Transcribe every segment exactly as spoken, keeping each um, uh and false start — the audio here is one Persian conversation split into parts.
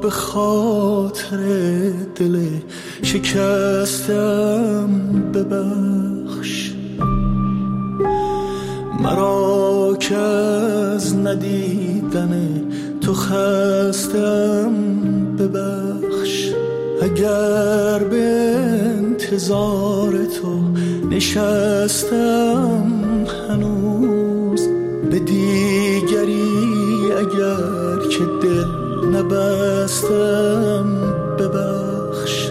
به خاطر دل شکستم ببخش، مرا که از ندیدن تو خستم ببخش. اگر به انتظار تو نشستم هنوز، به دیگری اگر که دل نبستم ببخش.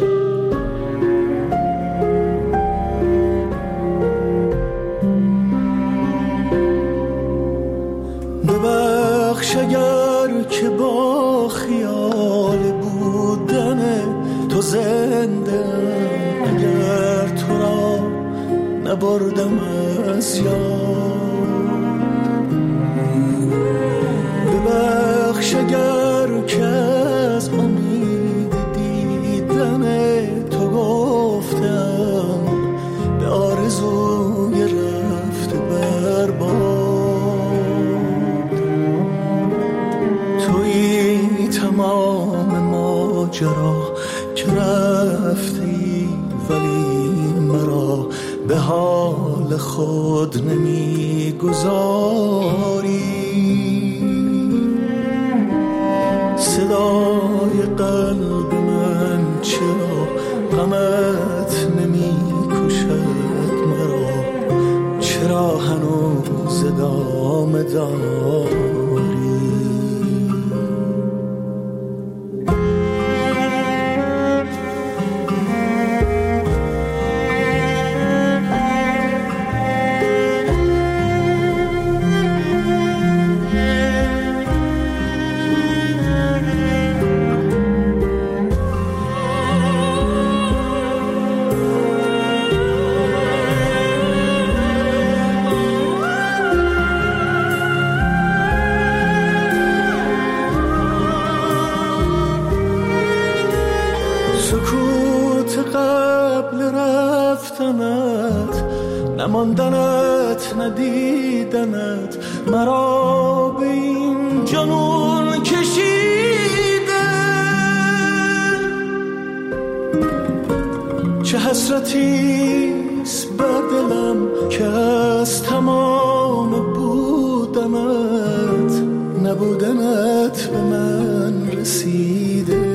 ببخش اگر که با خیال بودن تو زنده، اگر تو را نبردم از یاد. ببخش اگر که از امید دیدن تو گفتم به آرزوی رفته برباد. تویی تمام ماجرا که رفتی، ولی مرا به حال خود نمیگذاری. صدای قلب من چرا غمت نمی کشد مرا؟ چرا هنوز ادامه داری؟ نماندنت ندیدنت مرا به این جنون کشیده. چه حسرتیست بر دلم که از تمام بودنت نبودنت به من رسیده.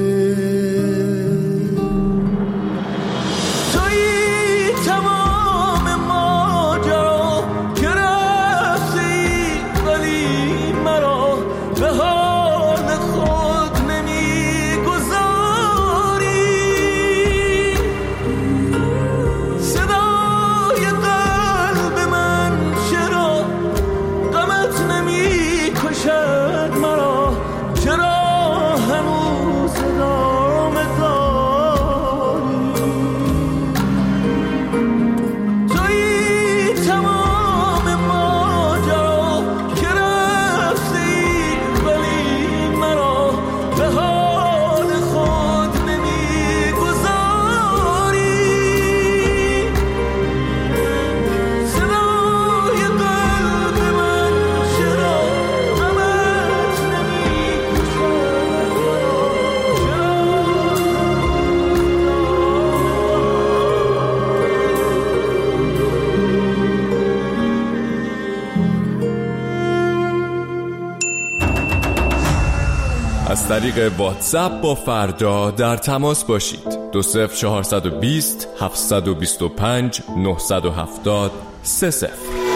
از طریق واتساپ با فردا در تماس باشید. دو صفر چهارصد و بیست هفتصد و بیست و پنج نهصد و هفتاد سه صفر.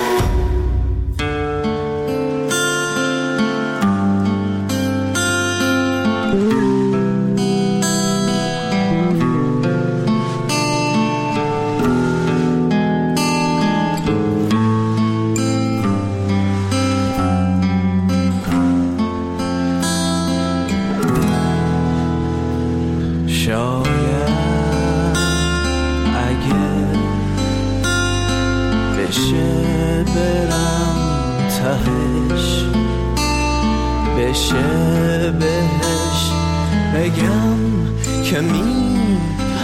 بشه بهش بگم که می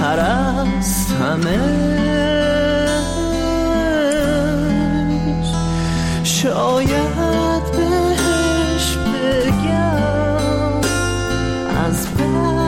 پرستمش، شاید بهش بگم از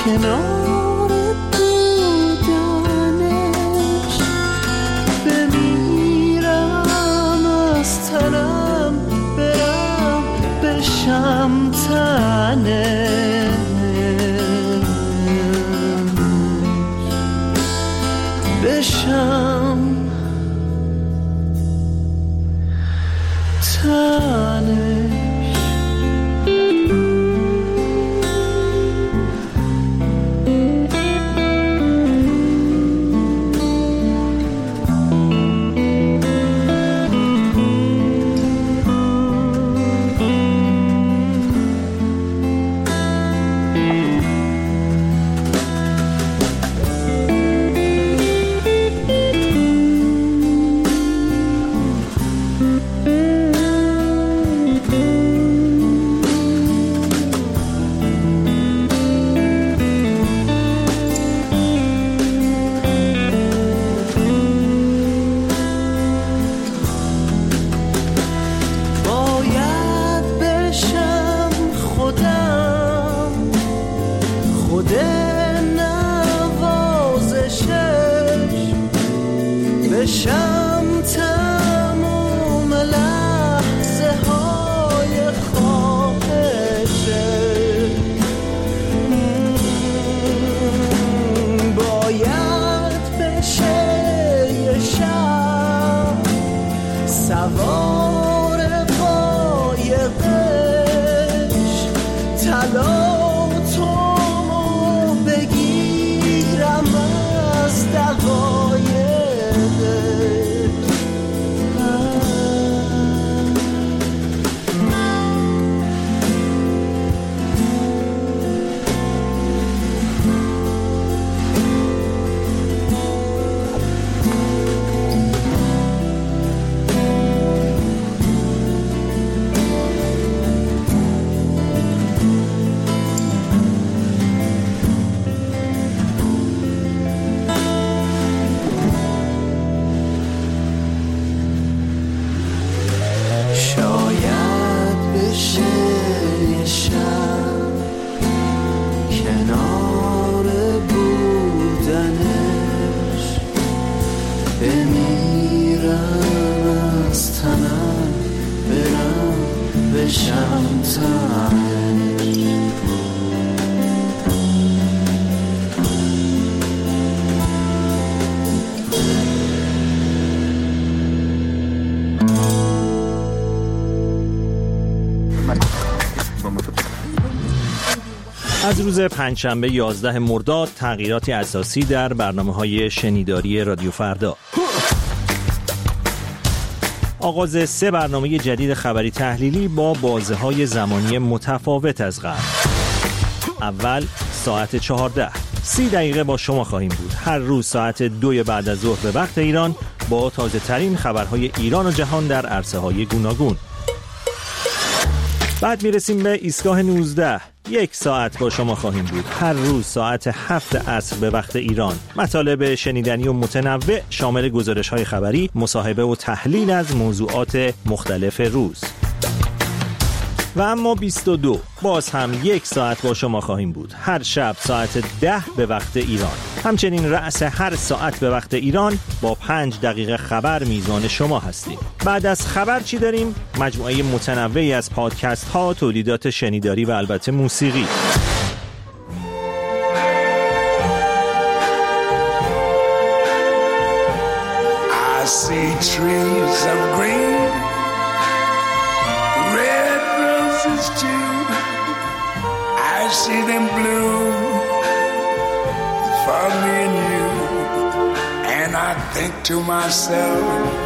کنار بودنش بمیرم از تنم برم بشم تنش بشم تنش. بشم تموم لحظه های خواهشه باید بشه یه شب سوار قایقش طلا تو بگیرم از دقایق از روز پنجشنبه یازده مرداد تغییراتی اساسی در برنامه‌های شنیداری رادیو فردا. آغاز سه برنامه جدید خبری تحلیلی با بازه‌های زمانی متفاوت از قبل. اول ساعت چهارده، سی دقیقه با شما خواهیم بود. هر روز ساعت دو بعد از ظهر به وقت ایران با تازه ترین خبرهای ایران و جهان در عرصه‌های گوناگون. بعد میرسیم به ایستگاه نوزده. یک ساعت با شما خواهیم بود. هر روز ساعت هفت عصر به وقت ایران. مطالب شنیدنی و متنوع شامل گزارش‌های خبری، مصاحبه و تحلیل از موضوعات مختلف روز. و اما بیست و دو باز هم یک ساعت با شما خواهیم بود. هر شب ساعت ده به وقت ایران. همچنین رأس هر ساعت به وقت ایران با پنج دقیقه خبر میزبان شما هستیم. بعد از خبر چی داریم؟ مجموعه متنوعی از پادکست ها، تولیدات شنیداری و البته موسیقی. I see trees of green, red roses too. I see them bloom for me and you. And I think to myself,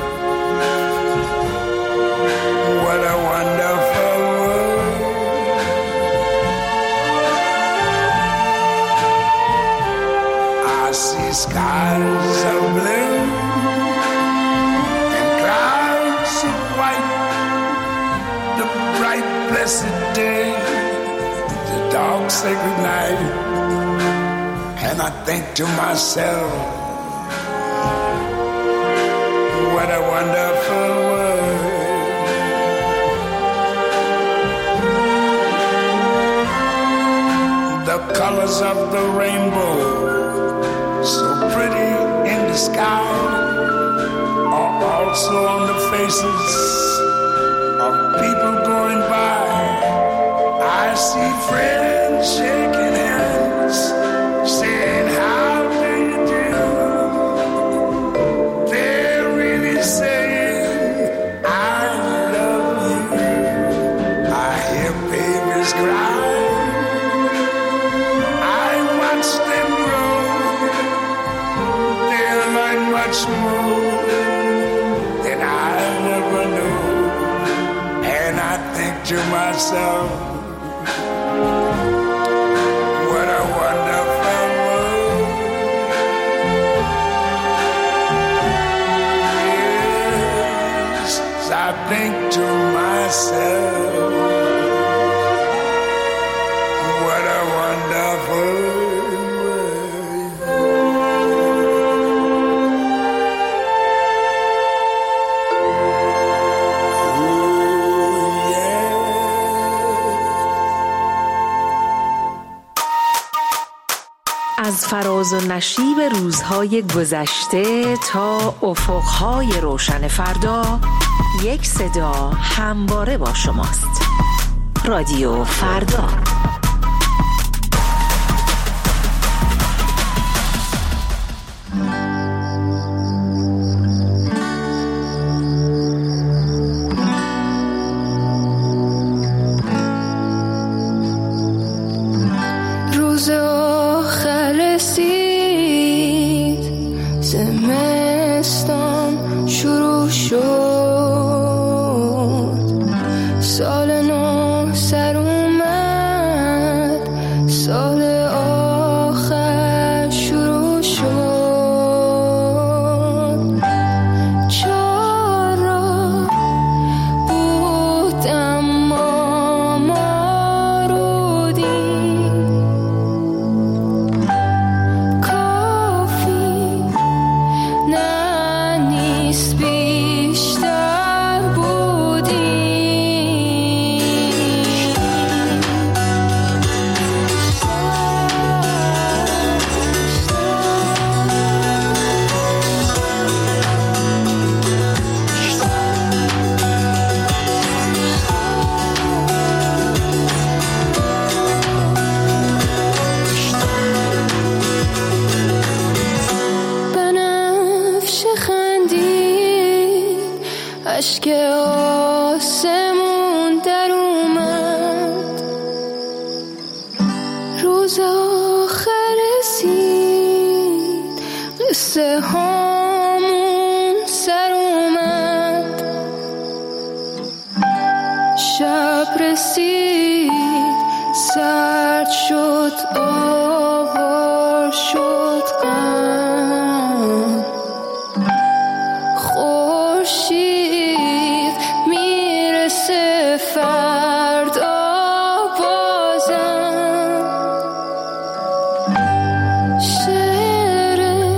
what a wonderful world. I see skies of blue and clouds of white, the bright blessed day, the dark sacred night. And I think to myself, what a wonderful world. The colors of the rainbow, so pretty in the sky, are also on the faces of people going by. I see friends shaking hands, saying how do you do. They're really saying I love you. I hear babies cry, much more than I never knew. And I think to myself, what a wonderful world. Yes, I think to myself, what a wonderful world. از فراز و نشیب روزهای گذشته تا افقهای روشن فردا، یک صدا همواره با شماست. رادیو فردا. اشک آسمون در اومد، روز آخر رسید، قصه هامون سر اومد، شب رسید، سرد شد، آوار شد غم، خورشید میرسه فردا بازم، شعر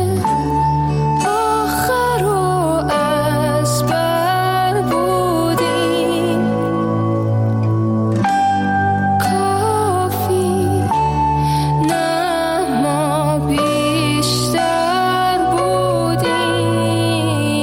آخر رو از بر بودیم، کافی نه ما بیشتر بودیم.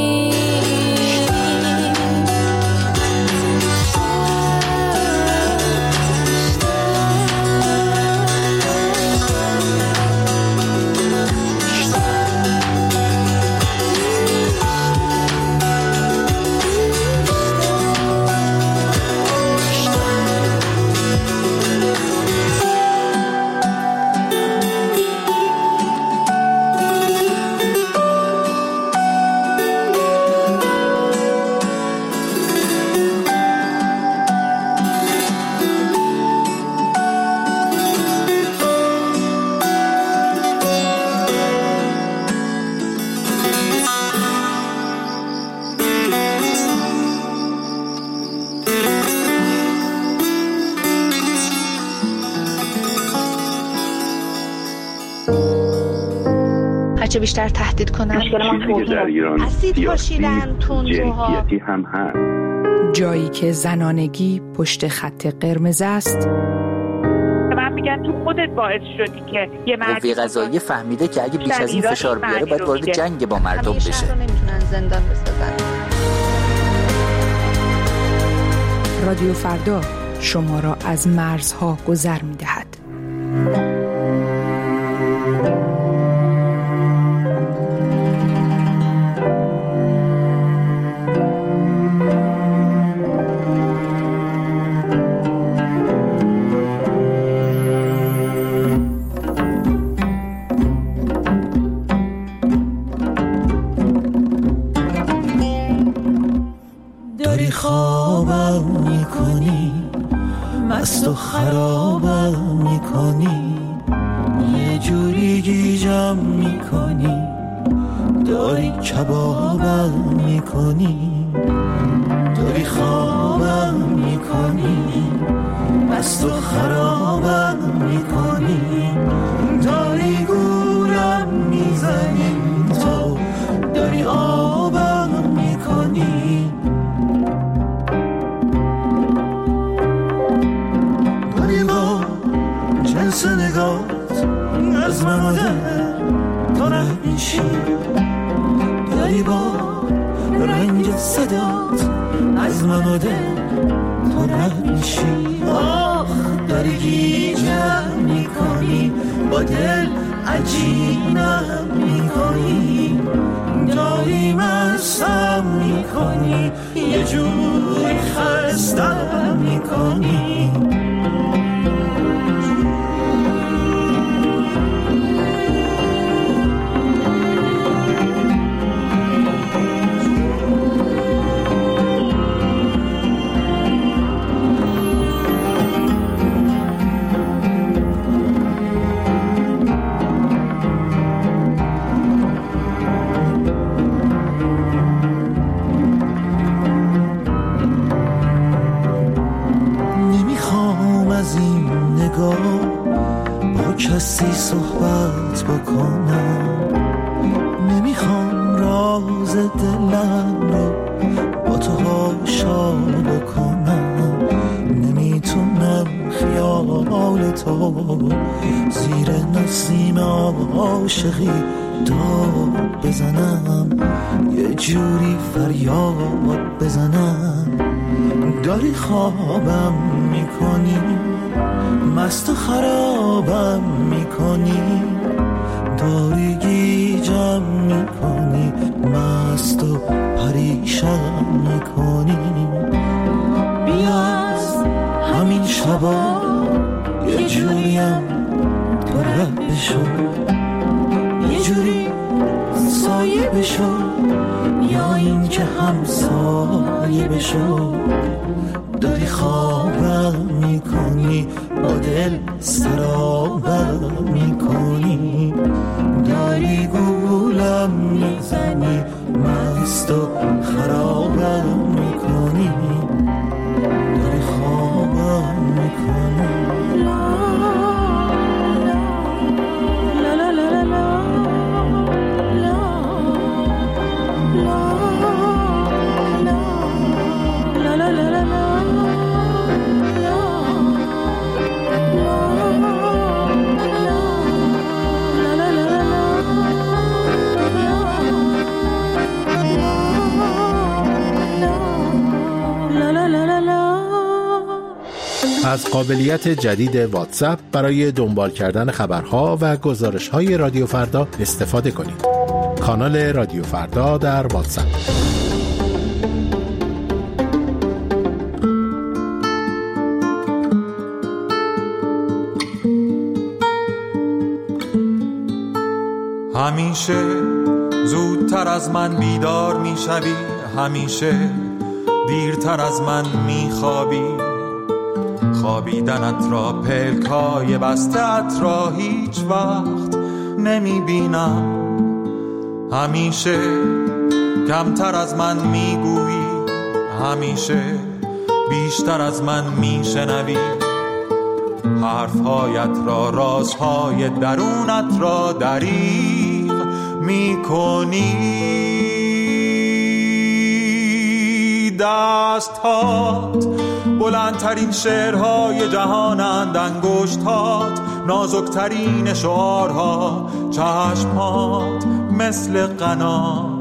هرچه بیشتر تهدید کنن مشکل در ایران اسید پاشیدن، تندروها، جنسیتی هم هست. جایی که زنانگی پشت خط قرمز است. من میگن تو خودت باعث شدی که یه مردی قوه قضاییه فهمیده که اگه بیش از این فشار بیاره باید وارد جنگ با مردم بشه. شهر رو نمیتونن زندان بسازن. رادیو فردا شما را از مرزها گذر می‌دهد. داری خوابم میکنی، مست و خرابم میکنی، یه جوری گیجم میکنی، داری کبابم میکنی، داری خوابم میکنی، مست و خرابم میکنی، داری گولم میزنی، تو داری آبم میکنی، داری با جنس نگات از من و در تو رد میشی، داری با رنگ صدات از من و در تو رد میشی، آخ داری گیجم میکنی، با دل عجینم میکنی، داری مستم میکنی، یه جوری خستم میکنی. با کسی صحبت بکنم، نمیخوام راز دلم رو با تو هاشا بکنم، نمیتونم خیال تو زیر نسیم عاشقی داد بزنم، یه جوری فریاد بزنم، داری خوابم میکنی، مست و خرابم میکنی، داری گیجم میکنی، مست و پریشان میکنی، بیا از همین شبا یه جوریم تو رد بشو، یه جوری سایه بشو، یا این که همسایه بشو، داری خوابم میکنی، با دل سرابم میکنی، داری گولم میزنی، مست و خرابم میکنی، داری خوابم میکنی. از قابلیت جدید واتساپ برای دنبال کردن خبرها و گزارش‌های رادیو فردا استفاده کنید. کانال رادیو فردا در واتساپ. همیشه زودتر از من بیدار میشوی، همیشه دیرتر از من میخوابی، خوابیدنت را پلکای بسته‌ات را هیچ وقت نمیبینم، همیشه کمتر از من میگویی، همیشه بیشتر از من میشنوی، حرفهایت را، رازهای درونت را دریغ میکنی، دستهات بلندترین شعرهای جهانند انگشتات، نازکترین شعارها چشمات مثل قنات.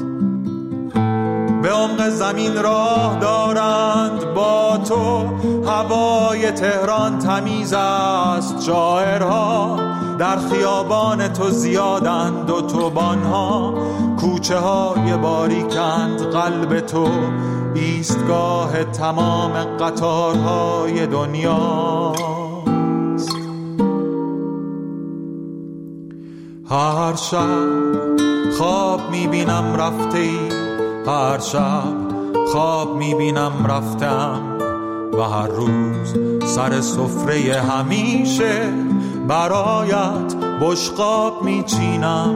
به عمق زمین راه دارند با تو، هوای تهران تمیز است شاعرها. در خیابان تو زیادند اتوبان‌ها، کوچه های باریکند قلب تو، ایستگاه تمام قطارهای دنیاست. هر شب خواب میبینم رفته ای، هر شب خواب میبینم رفتم، و هر روز سر سفره همیشه برایت بشقاب میچینم.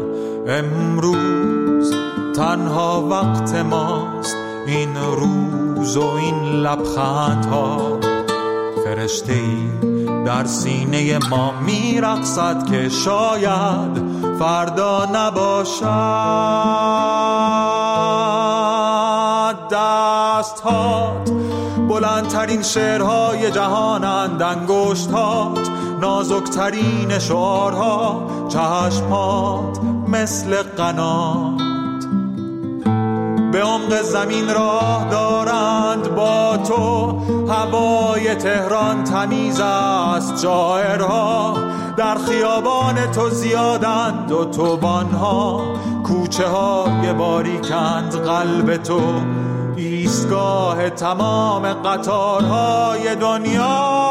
امروز تنها وقت ماست این روز و این لبخندها. فرشته‌ای در سینه ما میرقصد که شاید فردا نباشد. دست‌هات بلندترین شعرهای جهانند انگشتات، نازکترین شعارها چشمات مثل قنات. به عمق زمین راه دارند با تو، هوای تهران تمیز است شاعرها. در خیابان تو زیادند اتوبان‌ها، کوچه های باریکند قلب تو، ایستگاه تمام قطارهای دنیا.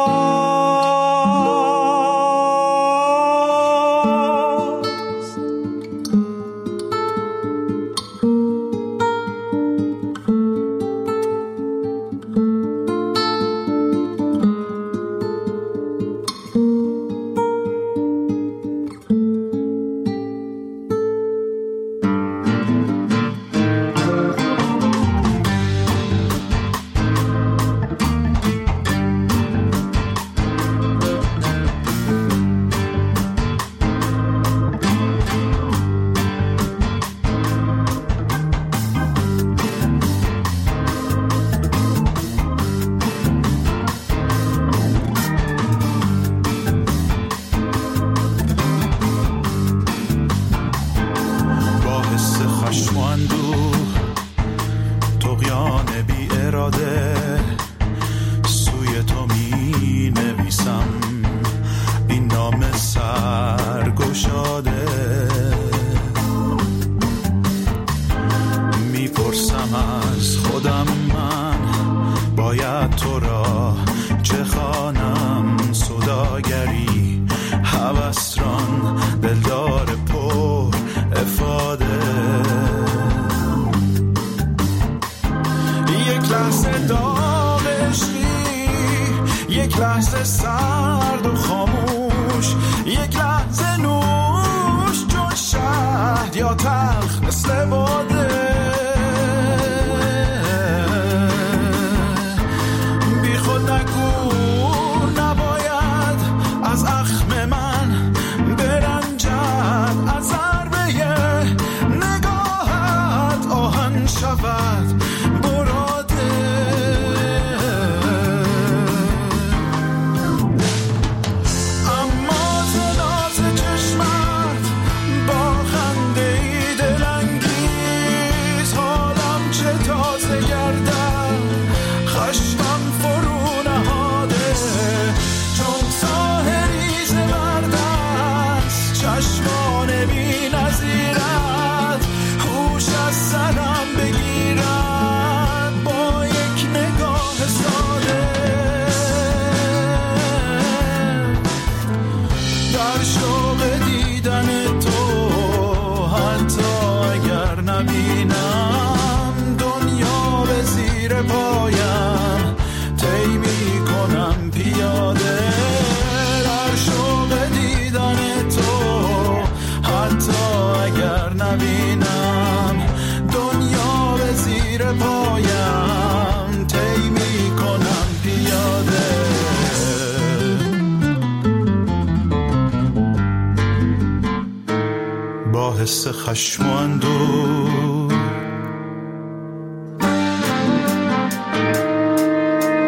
حس خشم و اندوه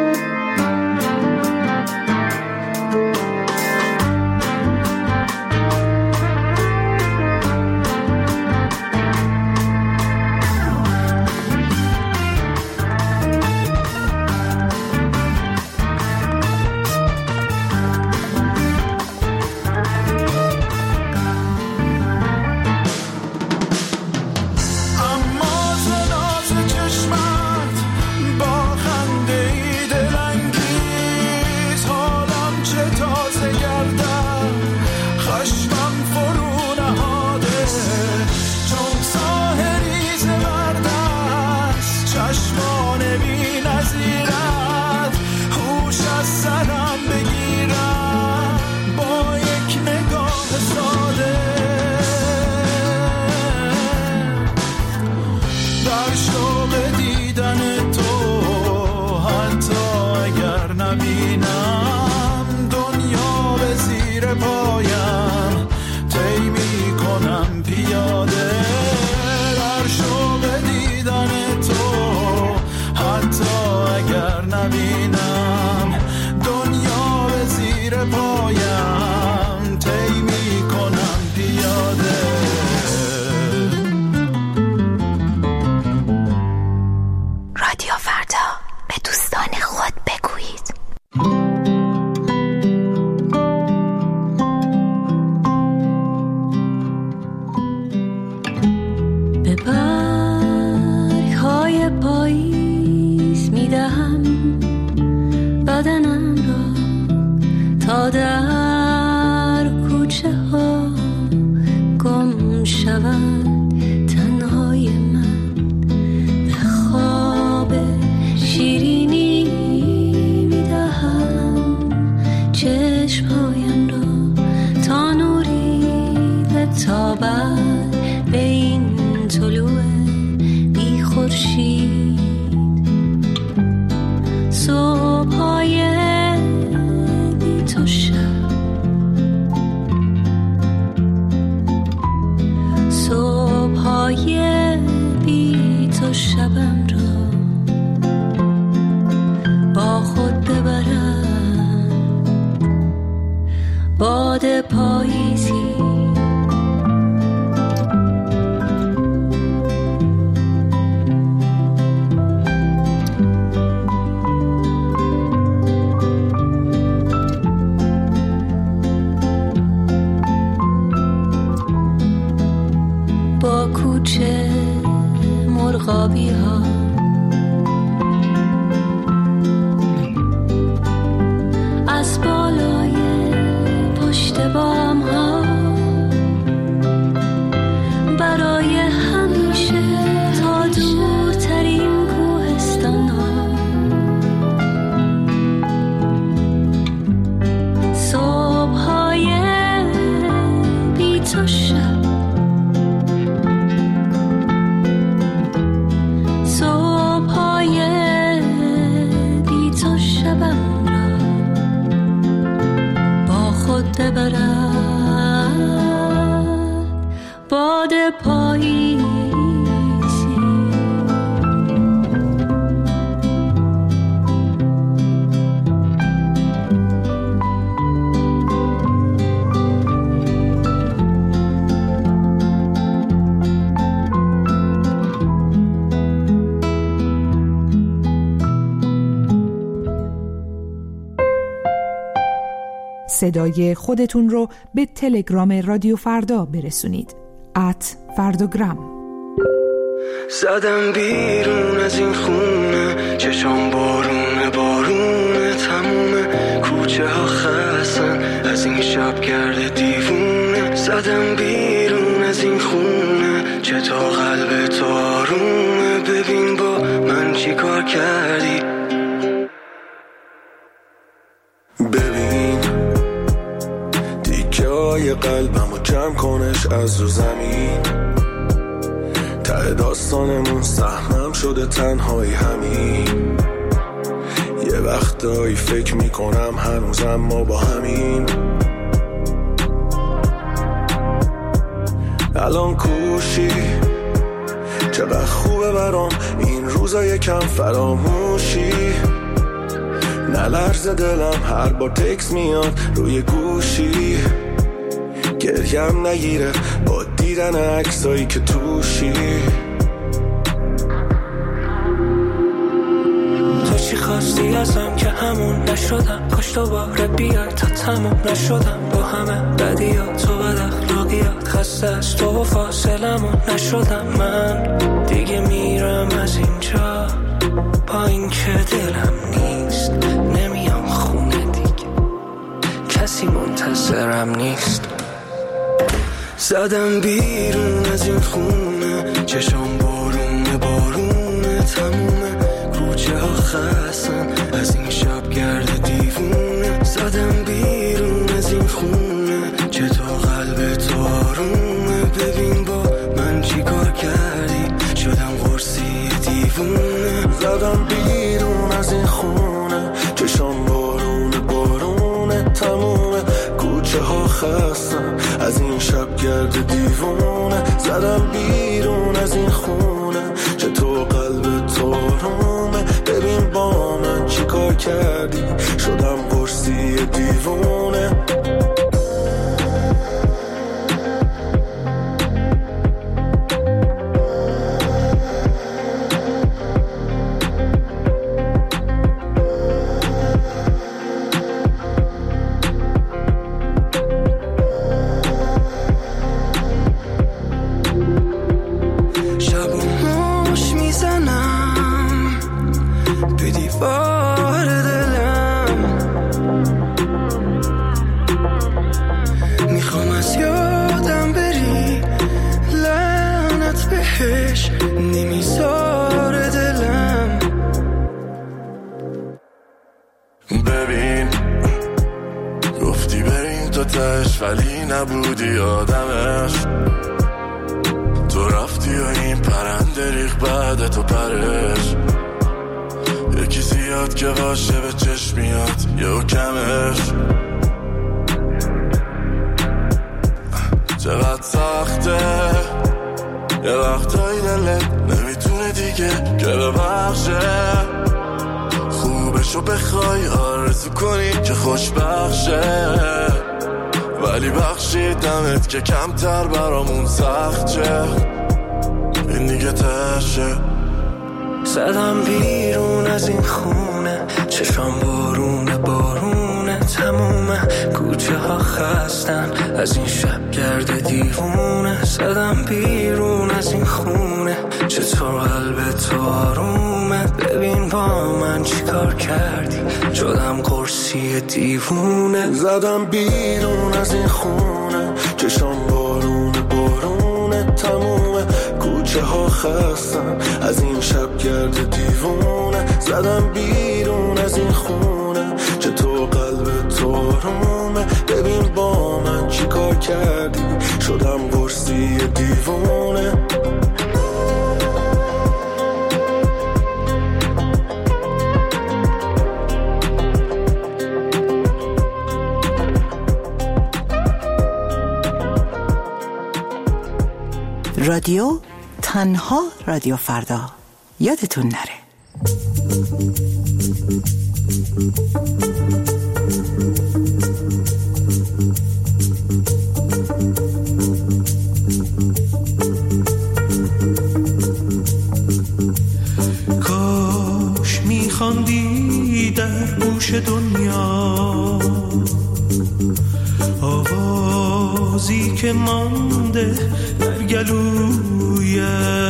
پایم طی میکنم پیاده. رادیو فردا، به دوستان خود بگویید. به برگ‌های پاییز میدهم بدنم را تا در کوچه ها گم شود. تنهای من به خواب شیرینی میدهم چشمهایم را تا نوری بتابد به این طلوع بی خورشید. صبح‌های بی تو شب، صبح‌های بی تو شبم را با خود ببرم. باد پاییزی با کوچه مرغابی ها از بالای پشت بام ها برای همیشه تا دورترین کوهستان ها. صبح‌های بی تو شب، صبح‌های بی تو شبم را با خود ببرد. باد پاییزی صدای خودتون رو به تلگرام رادیو فردا برسونید. ات فرداگرام. زدم بیرون از این خونه، چشام بارونه بارونه، تموم کوچه ها خستن از این شب گرده دیوونه. زدم بیرون از این خونه، چطور قلب تو آرومه، ببین با من چی کار کردی. ببین دیگه های قلبمو جمع کنش از رو زمین، ته داستانمون سهمم شده تنهایی همین. یه وقتایی فکر میکنم هنوزم ما با همین. الان کوشی چقدر خوبه برام این روزا یکم فراموشی. نلرزه دلم هر بار تکس میاد روی گوشی، گریم نگیره با دیدن عکسایی که توشی. تو چی خواستی ازم که همون نشدم، کاش دوباره بیای تا تموم نشدم با همه بدیات و بد اخلاقیات. خسته از تو و فاصلمون نشدم من، دیگه میرم از اینجا با این که دلم نیست. نمیام خونه دیگه، کسی منتظرم نیست. زدم بیرون از این خونه، چشام بارونه بارونه، تموم کوچه ها خستن از این شب گرده دیوونه. زدم بیرون از این خونه، چطور قلب تو آرومه، ببین با من چی کار کردی، شدم قرصی دیوونه. زدم بیرون از این خونه، چشام بارونه بارونه، تموم کوچه ها خستن از این شب گرد دیوونه. زدم بیرون از این خونه، چطور قلب تو آرومه، ببین با من چی کار کردی، شدم قرص قرصی دیوونه. ولی نبودی آدمش، تو رفتی و این پرنده ریخ بعد تو پرش. یکی زیاد که باشه به چشم میاد یا کمش. چقدر سخته یه وقتایی دلت نمیتونه دیگه که ببخشه. خوبشو بخوای آرزو کنی که خوشبخشه، ولی بخشیدمت که کمتر برامون سخت شه. این دیگه تشه. زدم بیرون از این خونه، چشام بارونه بارونه تمومه. کوچه ها خستن از این شب گرد دیوونه. زدم بیرون از این خونه، چطور قلب تو آرومه. ببین با من چی کار کردی، شدم قرصی دیوونه. زدم بیرون از این خونه، چشام بارونه بارونه تمومه. کوچه ها خستن از این شب گرد دیوونه. زدم بیرون از این خونه، چطور قلب تو آرومه. ببین با من چی کار کردی، شدم قرصی دیوونه. رادیو تنها رادیو فردا، یادتون نره. کاش میخواندی در گوش دنیا آوازی که مانده در گلویت.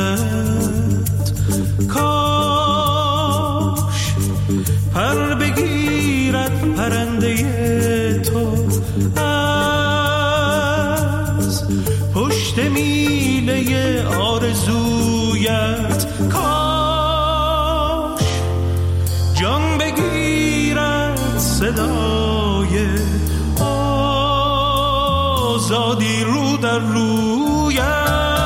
کاش پر بگیرد پرنده تو از پشت میله آرزویت. کاش جان بگیرد صدای آزادی رو در رویت.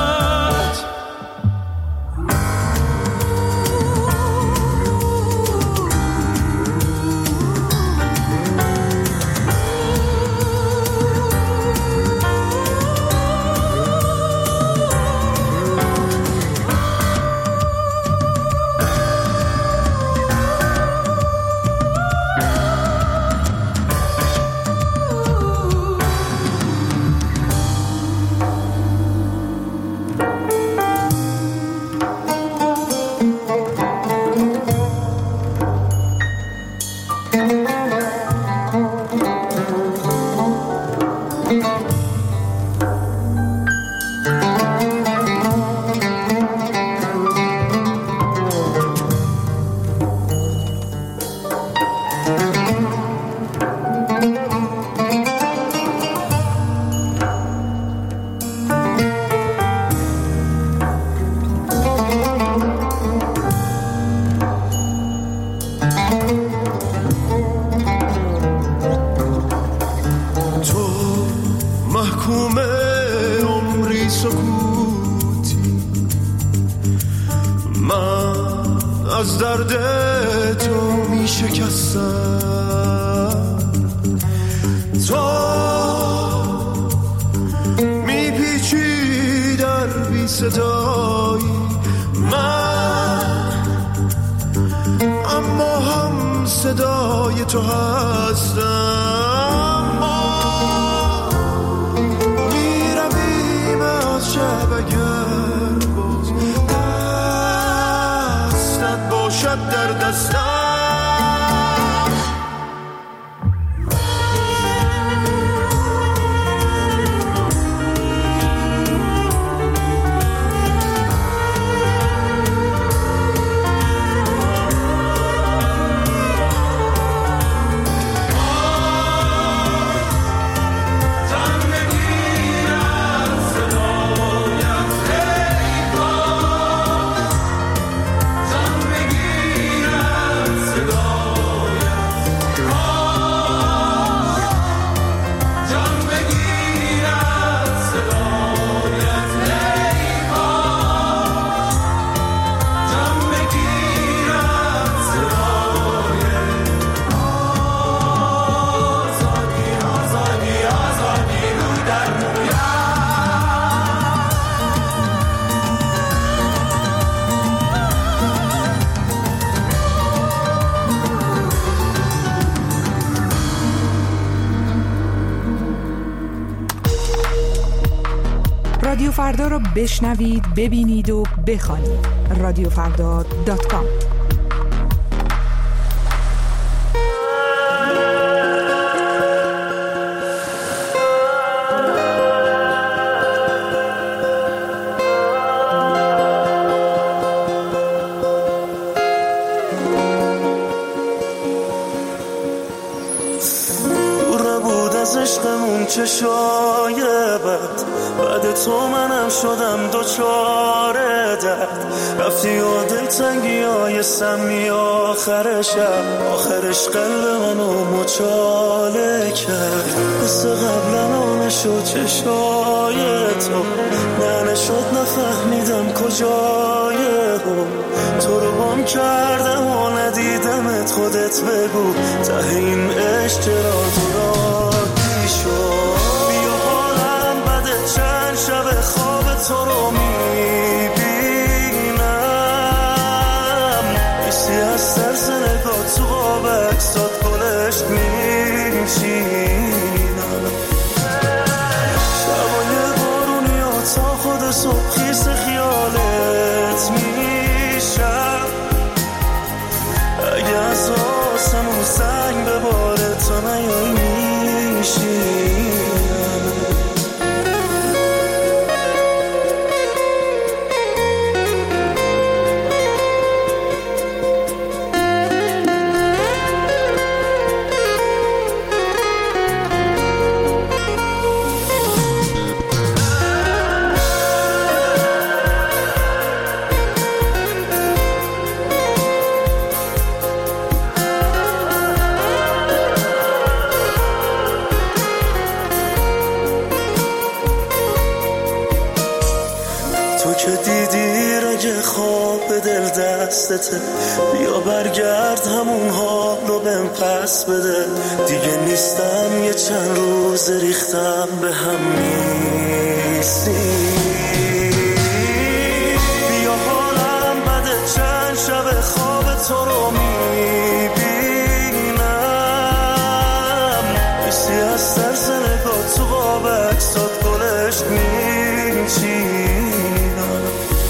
از درد تو می شکستم، تو می پیچی در بی صدایی من، اما هم صدای تو هستم. ما میرویم از شب اگر باز دستت باشد در دستم. رادیو فردا رو بشنوید، ببینید و بخوانید. رادیو فردا دات کام. چشای بد بعد تو منم شدم دوچاره درد. رفتی و دلتنگی های سمی آخر شب، آخرش قلب منو مچاله کرد. مثل قبلا نشد چشای تو، نه نشد نفهمیدم کجای هم. تو رو گم کردم و ندیدمت، خودت بگو ته این عشق چرا دورادی شد. بیا حالم بده چند شب خواب تو رو میبینم، ایسی از ترس نگاه تو قاب اکسات گلشت میچینم. شبای بارونی ها تا خود صبح خیس خیالت میشم. اگه از آسمون سنگ بباره تا نیایی میشینم. بیا برگرد همون حالو بهم پس بده. دیگه نیستم یه چند روز ریختم به هم نیستی. بیا حالم بده چند شب خواب تو رو میبینم، ایسی از ترس نگاه تو قاب اکسات گلشت میچینم.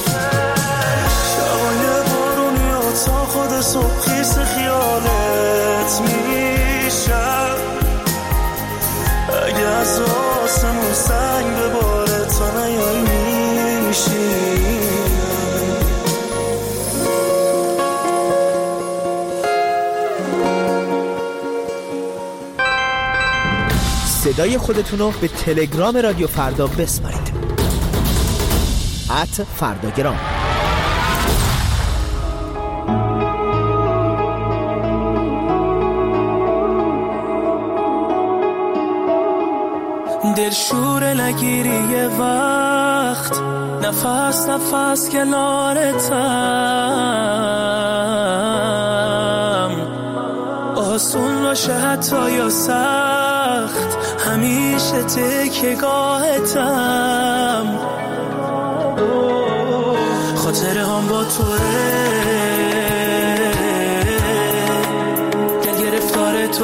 تا خود صبح خیس خیالت میشم. اگه از آسمون سنگ بباره تا نیایی میشینم. صدای خودتونو به تلگرام رادیو فردا بسپارید. ات فرداگرام. دلشور نگیری یه وقت، نفس نفس کنارتم. آسون باشه حتی یا سخت، همیشه تکیه‌گاهتم. خاطره هم با توه، گل گرفتار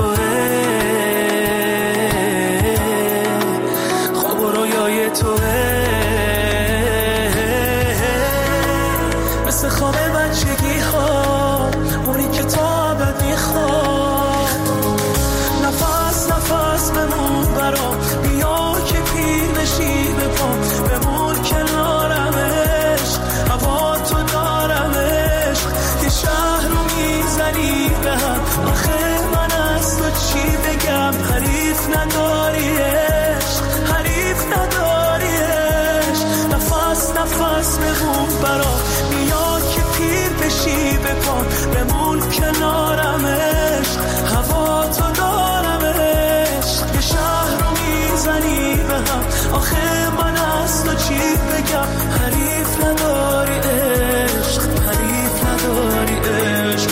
به هم. آخه من از تو چی بگم؟ حریف نداری عشق، حریف نداری عشق.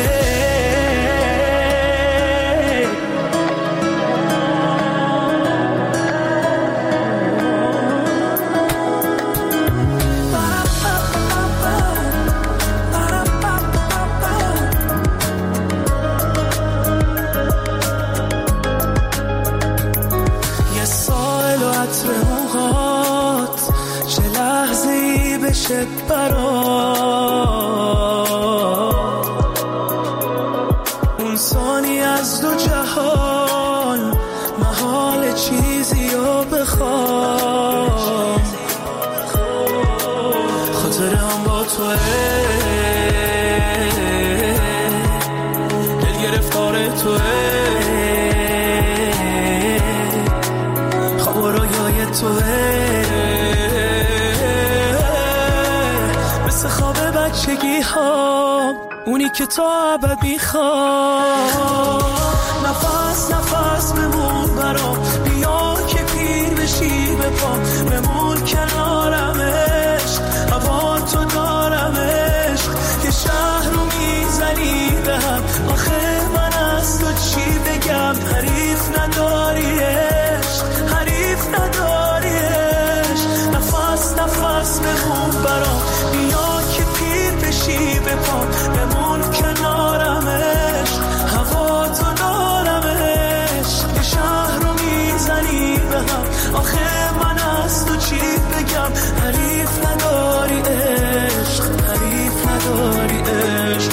بشه برات اون ثانی از دو جهان، محال چیزی رو بخوام. خاطرم با توه، دل گرفتار توه، خواب و رویای توه، خواب بچگی ها، اونی که تا ابد میخوام. نفس نفس بمون برام، بیا که پیر بشی به پام، بمون کنارمش، هوا تو دارمش، یه شهر رو میزنی به هم. آخه من از تو چی بگم؟ حریف نداری عشق، حریف نداری عشق. نفس نفس بمون برام، بیا به پام، بمون کنارمش، هوا تو دارمش، یه شهر رو میزنی به هم. آخه من از تو چی بگم؟ حریف نداری عشق، حریف نداری عشق.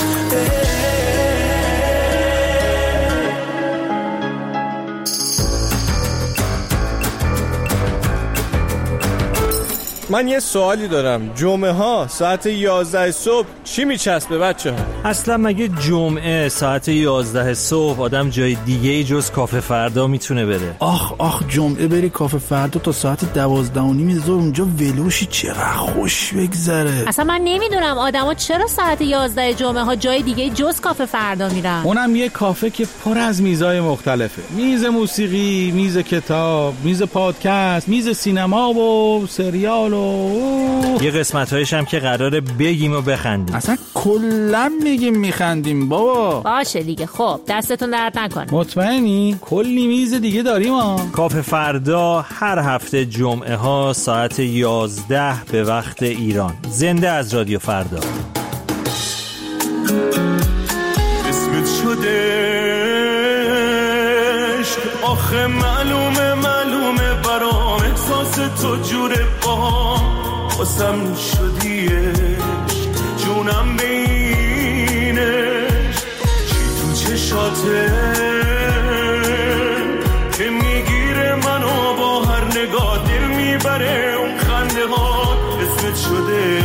من یه سوالی دارم، جمعه ها ساعت یازده صبح چی میچسبه بچه ها؟ اصلا مگه جمعه ساعت یازده صبح آدم جای دیگه ای جز کافه فردا میتونه بره؟ آخ آخ جمعه بری کافه فردا تا ساعت دوازده و نیم ظهر اونجا ولوشی، چقدر خوش بگذره. اصلا من نمیدونم آدما چرا ساعت یازده جمعه ها جای دیگه جز کافه فردا میرن. اونم یه کافه که پر از میزای مختلفه، میز موسیقی، میز کتاب، میز پادکست، میز سینما و سریال و یه قسمت‌هایش هم که قراره بگیم و بخندیم. اصلا کلا میگیم میخندیم بابا. باشه دیگه، خب دستتون درد نکنه. مطمئنی؟ کلی میز دیگه داریم ها. کافه فردا هر هفته جمعه ها ساعت یازده به وقت ایران. زنده از رادیو فردا. اسمت شده آخه معلومه معلومه برام، احساس تو جوره با باسم شدیش، جونم بینش چی تو چشاته که میگیره منو با هر نگاه، دل میبره اون خنده ها. اسمت شده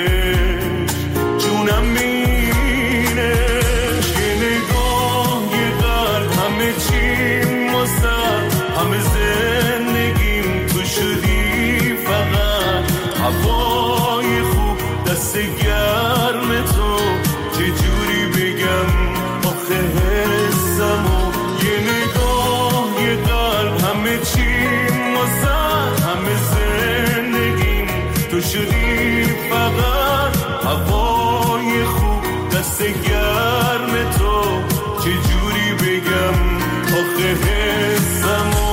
جونم بینش، یه نگاه یه قلب همه چی مستر، همه زندگیم تو شدی فقط. هوای خوب دست گرم تو، چه جوری بگم آخه حسمو. یه نگاه یه قلب همه چی مستر، همه زندگیم تو شدی فقط. هوای خوب دست گرم تو، چه جوری بگم آخه حسمو.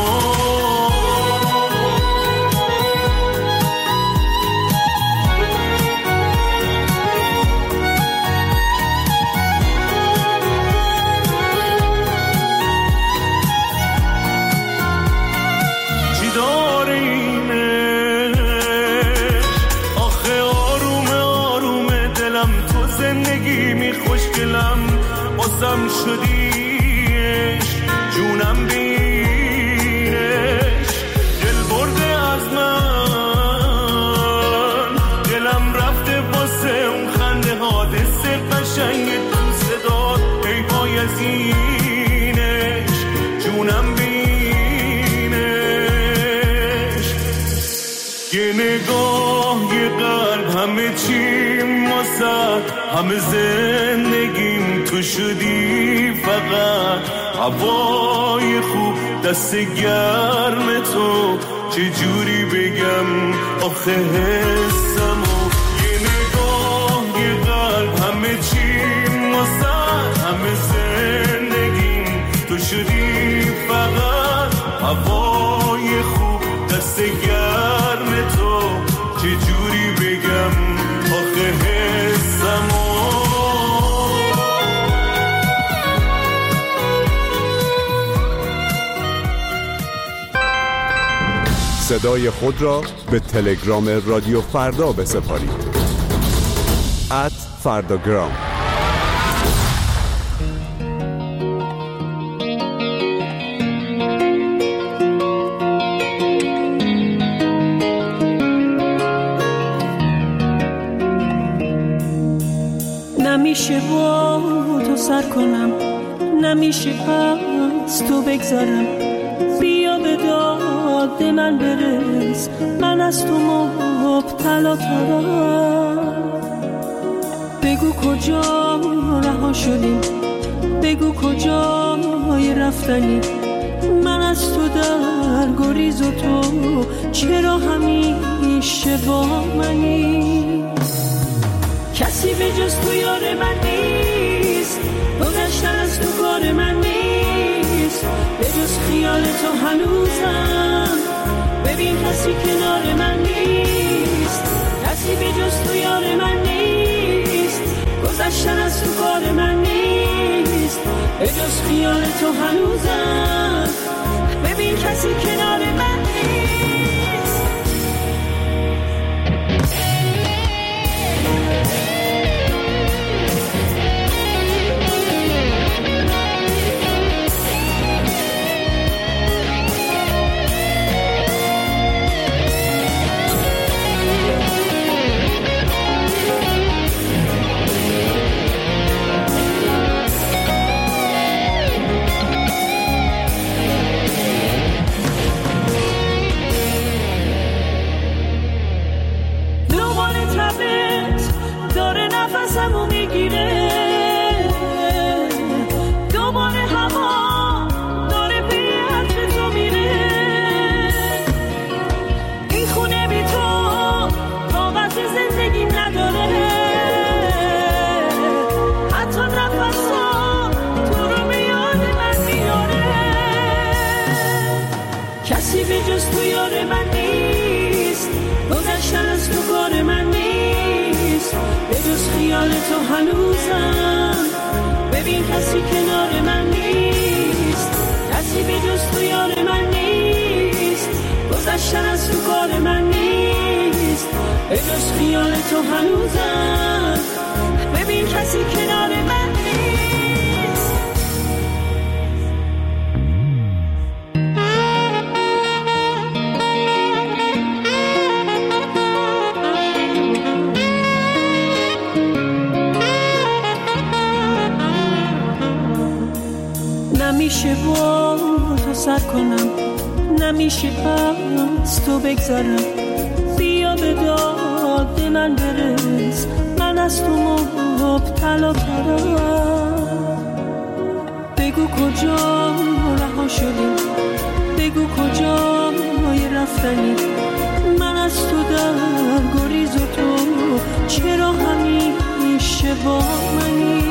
چی داره اینش آخه؟ آرومه آرومه دلم، تو زندگی می خوشگلم، بازم شدیش، جونم بینش. دل برده از من، دلم رفته واسه اون خنده ها، دست قشنگ تو صدا، ای پای از اینش، جونم بینش. یه نگاه یه قلب همه چی ماسد، همه زندگیم تو شدی فقط. هوای خوب دست گرم تو، چه جوری بگم آخه حسمو، یه نگاه یه قلب همه چیم واسه همه زندگیم، تو شدی فقط هوای خوب دست گرم تو، چه جوری بگم آخه حسمو. صدای خود را به تلگرام رادیو فردا بسپارید. ات فرداگرام. نمیشه با تو سر کنم، نمیشه از تو بگذارم، بیا به داد من برس، من از تو مبتلا ترم. بگو کجا رها شدیم، بگو کجای رفتنی، من از تو در گریز و تو چرا همیشه با منی. کسی به جز تو یار من نیست، گذشتن از تو کار من نیست، به جز خیال تو هنوزم، ببین کسی کنار من نیست، کسی به جز تو یار من نیست، گذشتن از تو کار من نیست، به جز خیال تو هنوزم، ببین کسی کنار من نیست. نفسمو میگیره، دوباره هوا داره به حرف تو میره، این خونه بی تو طاقت زندگی نداره، حتی نفسا تو رو به یاد من میاره. کسی به جز تو یار من نیست، گذشتن از تو کار من نیست، به جز خیال تو هنوزم، ببین کسی کنار من نیست، کسی به جز تو یار من نیست، گذشتن از تو کار من نیست، به جز خیال تو هنوزم، ببین کسی کنار من نیست. نمیشه با تو سر کنم، نمیشه از تو بگذارم، بیا به داد من برس، من از تو مبتلا ترم. بگو کجا رها شدیم، بگو کجای رفتنی، من از تو در گریز و تو چرا همیشه با منی.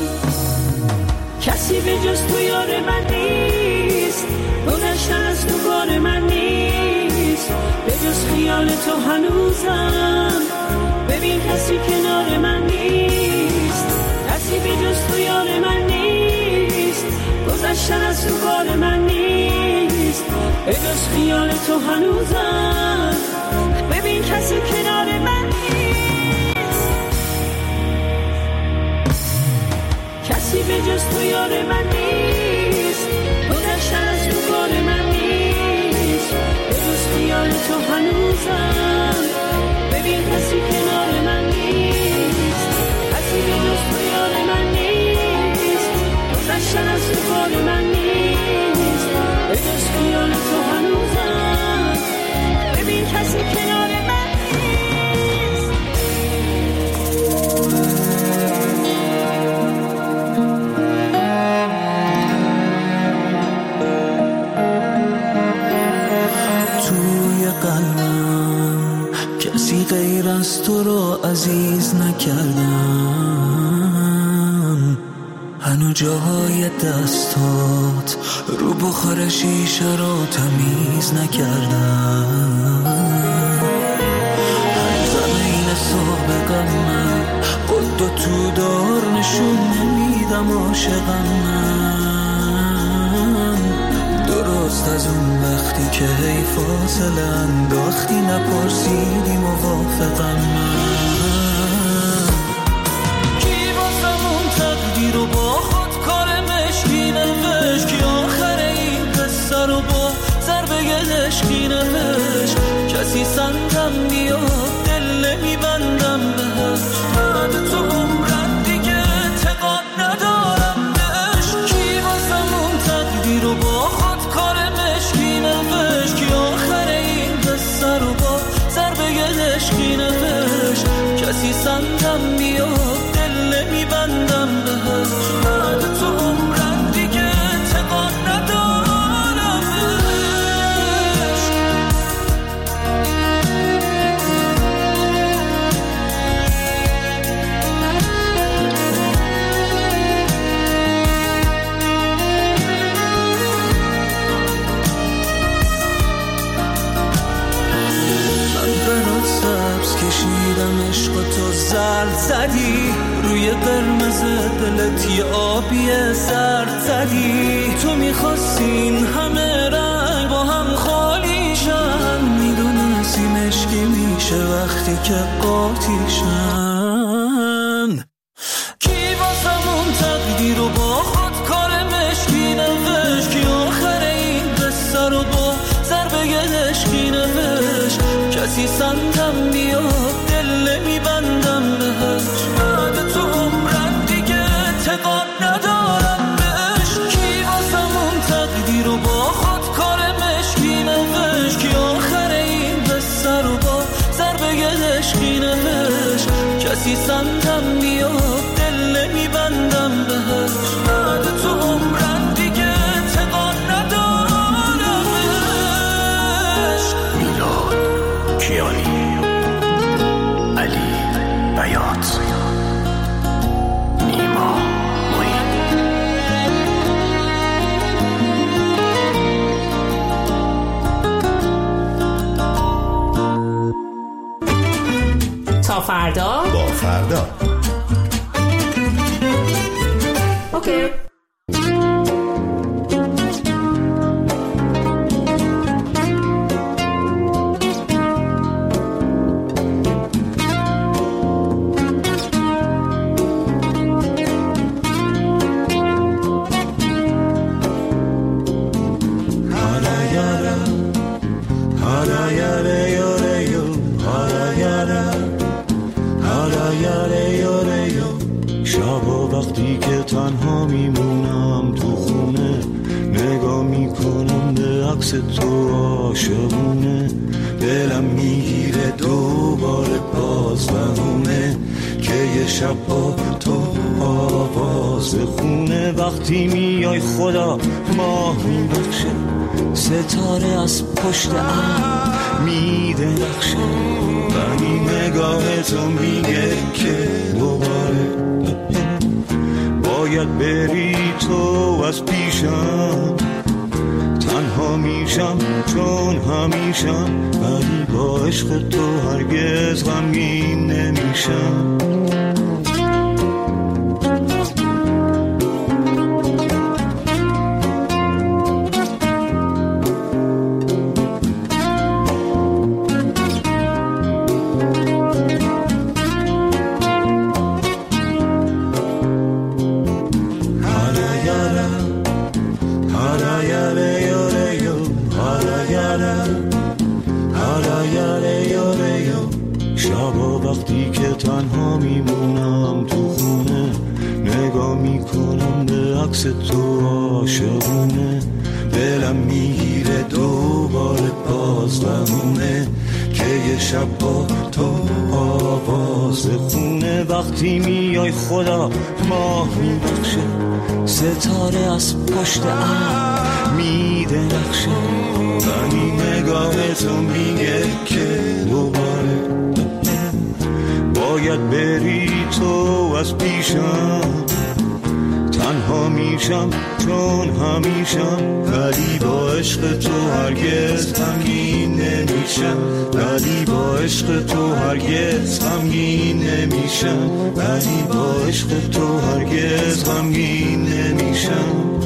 کسی به جز تو یار من نیست، گذشتن از تو کار من نیست، به جز خیال تو هنوزم، ببین کسی کنار من نیست، کسی به جز تو یار من نیست، گذشتن از تو کار من نیست، به جز خیال تو هنوزم، ببین کسی کنار من نیست. کسی به جز تو یار من نیست، گذشتن از تو کار من نیست، به جز خیال تو هنوزم، ببین کسی کنار من نیست، کسی به جز تو یار من نیست، گذشتن از تو کار من نیست، به جز خیال تو هنوزم، ببین کسی کنار من نیست. غیر از تو رو عزیز نکردم. هنو جاهای دستات رو بخار شیشه رو تمیز نکردم. هر زمین صبح غمم قد و تو دار نشون نمیدم عاشقم من. درست از اون وقتی که هی فاصله انداختی نپرسیدی موافقم من. کی واسم اون تقدیر رو با خود کار مشکی نوشت که آخر این قصه رو با ضربه عشقی نوشت. کسی سندم بیاد دل نمیبندم بهش. بعد تو عمرم دیگه اعتقاد ندارم بهش. کی واسم اون تقدیر رو با خود کار مشکی نوشت که آخر این قصه رو با ضربه عشقی نوشت. کسی سندم بیاد دل نمیبندم بهش. بعد تو عمرم دیگه اعتقاد ندارم بهش. کشیدم عشق تو زرد زدی روی قرمز دلت یه آبی زرد زدی. تو میخواستین همه رنگ با هم خالی شن. میدونستی مشکی میشه وقتی که قاطی شن. کی واسم اون تقدیر رو با خود کار مشکی نوشت که آخر این قصه رو با ضربه عشقی نوشت. کسی سندم بیاد دل نمیبندم بهش. بعد تو عمرم دیگه اعتقاد ندارم بهش. کی واسم اون تقدیر رو با خود کار مشکی نوشت که آخر این قصه رو با ضربه عشقی نوشت. کسی سندم بیاد دل نمیبندم بهش. بعد تو عمرم دیگه اعتقاد ندارم بهش. میلاد کیانی، علی بیات، نیما معین. تا فردا با فردا. اوکی. وقتی که تنها میمونم تو خونه نگاه میکنم به عکس تو عاشقونه. دلم میگیره دوباره باز بمونه که یه شب با تو آواز خونه. وقتی میای خدا ماه میبخشه ستاره از پشت ابر میده نقشه. ولی نگاه تو میگه که دوباره باید بری تو از پیشم. تنها میشم چون همیشم ولی با عشق تو هرگز غمگین نمیشم. شبا وقتی که تنها میمونم تو خونه نگاه میکنم به عکس تو عاشقونه. دلم میگیره دوباره باز بمونه که یه شب با تو آواز خونه. وقتی میای خدا ماه میبخشه ستاره از پشت ابر میده نقشه. ولی نگاه تو میگه که دوباره اگرت بری تو از پیشم تنها میشم چون همیشم، ولی با عشق تو هرگز غمگین نمیشم، ولی با عشق تو هرگز غمگین نمیشم، ولی با عشق تو هرگز غمگین نمیشم.